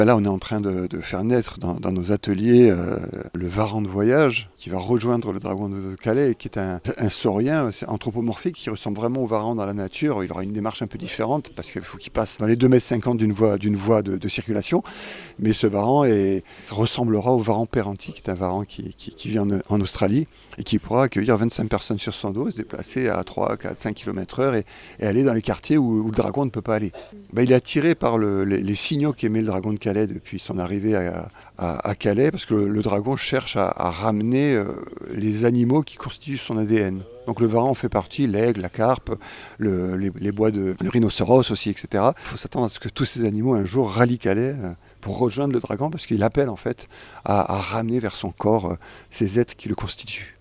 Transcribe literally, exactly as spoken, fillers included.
Là, on est en train de, de faire naître dans, dans nos ateliers euh, le varan de voyage qui va rejoindre le dragon de Calais, qui est un, un saurien c'est anthropomorphique qui ressemble vraiment au varan dans la nature. Il aura une démarche un peu différente parce qu'il faut qu'il passe dans les deux mètres cinquante d'une voie, d'une voie de, de circulation. Mais ce varan est, ressemblera au varan Perranti, qui est un varan qui, qui, qui vit en, en Australie et qui pourra accueillir vingt-cinq personnes sur son dos, se déplacer à trois, quatre, cinq kilomètres heure et, et aller dans les quartiers où, où le dragon ne peut pas aller. Ben, il est attiré par le, les, les signaux qu'émet le dragon de Calais depuis son arrivée à, à, à Calais, parce que le, le dragon cherche à, à ramener euh, les animaux qui constituent son A D N. Donc le varan en fait partie, l'aigle, la carpe, le, les, les bois de le rhinocéros aussi, et cetera. Il faut s'attendre à ce que tous ces animaux un jour rallient Calais euh, pour rejoindre le dragon, parce qu'il appelle en fait à, à ramener vers son corps euh, ces êtres qui le constituent.